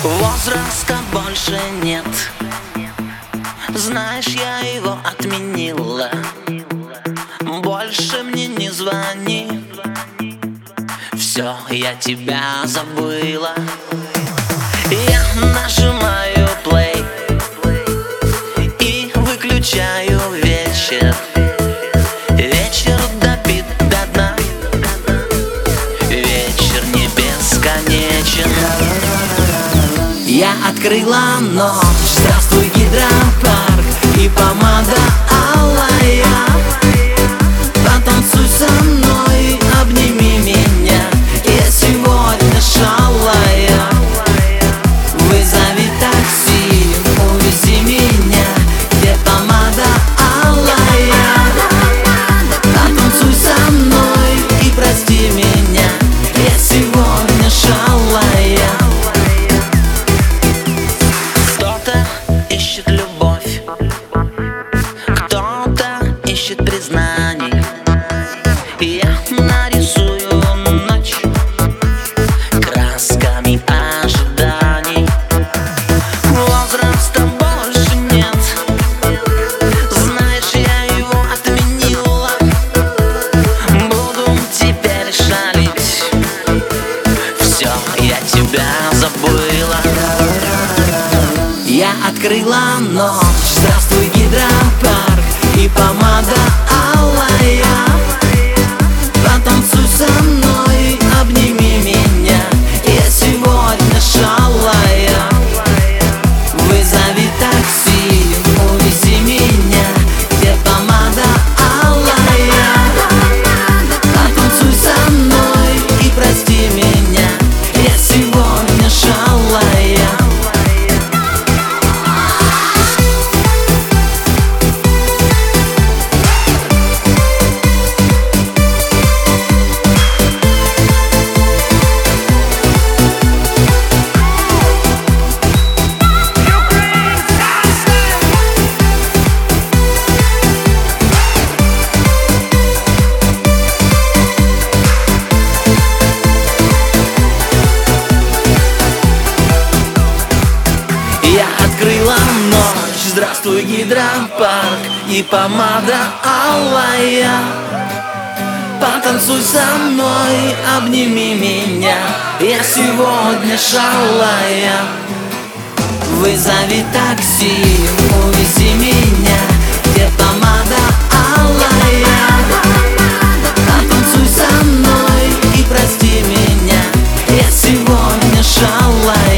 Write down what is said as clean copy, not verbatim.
Возраста больше нет. Знаешь, я его отменила. Больше мне не звони. Все, я тебя забыла. Я нажимаю play и выключаю вечер. Вечер добит до дна. Вечер не бесконечен. Я открыла ночь. Здравствуй, гидропарк и помада алая. Потанцуй со мной, обними меня. Я сегодня шалая. Вызови такси, увези меня. Где помада алая? Потанцуй со мной и прости меня. Я сегодня шалая. Кто-то ищет любовь, кто-то ищет признаний. Я нарисую ночь красками ожиданий. Возраста больше нет. Знаешь, я его отменила. Буду теперь шалить. Все, я тебя забыла. Я открыла ночь. Здравствуй, гидропарк и помада алая. Потанцуй со мной, обними меня. Я сегодня шалая. Вызови такси, увези меня. Где помада алая? Потанцуй со мной и прости меня. Я сегодня шалая. Я открыла ночь. Здравствуй, гидропарк и помада алая. Потанцуй со мной, обними меня. Я сегодня шалая. Вызови такси, увези меня. Где помада алая? Потанцуй со мной и прости меня. Я сегодня шалая.